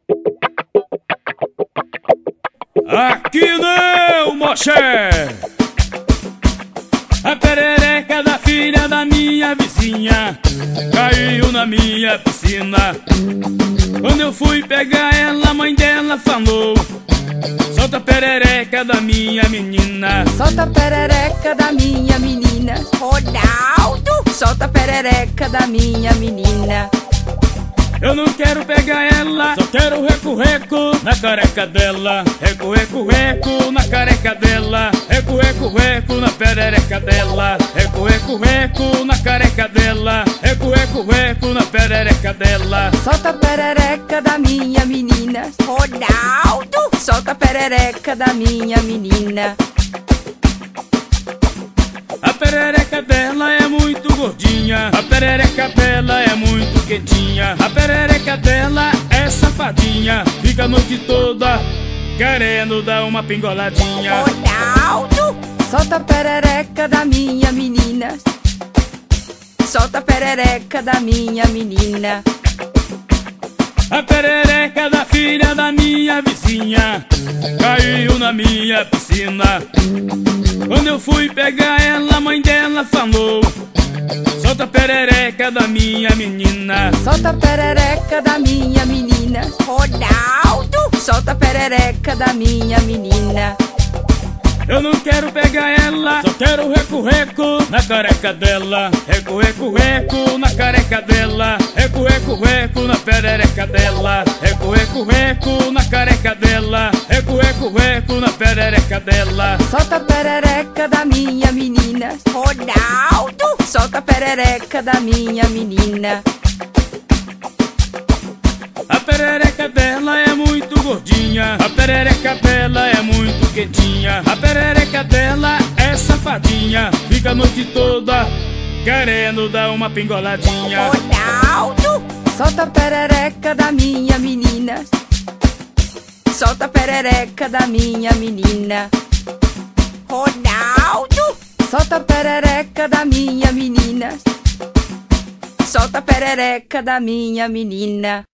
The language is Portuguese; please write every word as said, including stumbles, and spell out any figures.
Aqui não, moché! A perereca da filha da minha vizinha caiu na minha piscina. Quando eu fui pegar ela, a mãe dela falou: solta a perereca da minha menina. Solta a perereca da minha menina. Ronaldo, solta a perereca da minha menina. Eu não quero pegar ela, só quero reco-reco na careca dela. Reco-reco-reco na careca dela. Reco-reco-reco na perereca dela. Reco-reco-reco na careca dela. Reco-reco-reco na perereca dela. Solta a perereca da minha menina. Ronaldo, solta a perereca da minha menina. A perereca dela é muito gordinha. A perereca dela é muito quentinha. A perereca dela é safadinha. Fica a noite toda querendo dar uma pingoladinha. Ronaldo, solta a perereca da minha menina. Solta a perereca da minha menina. A perereca da filha da minha vizinha caiu na minha piscina. Quando eu fui pegar ela, a mãe dela falou: solta a perereca da minha menina. Solta a perereca da minha menina. Ronaldo, solta a perereca da minha menina. Eu não quero pegar ela, só quero reco-reco na careca dela. Reco-reco-reco na careca dela. Reco-reco-reco na perereca dela. Reco-reco-reco na careca dela. Reco-reco-reco na perereca dela. Solta a perereca da minha menina. Ronaldo, solta a perereca da minha menina. A perereca dela é muito gordinha. A perereca dela é muito quentinha. A perereca dela é safadinha. Fica a noite toda querendo dar uma pingoladinha. Ronaldo, solta a perereca da minha menina. Solta a perereca da minha menina. Ronaldo, solta a perereca da minha menina. Solta a perereca da minha menina.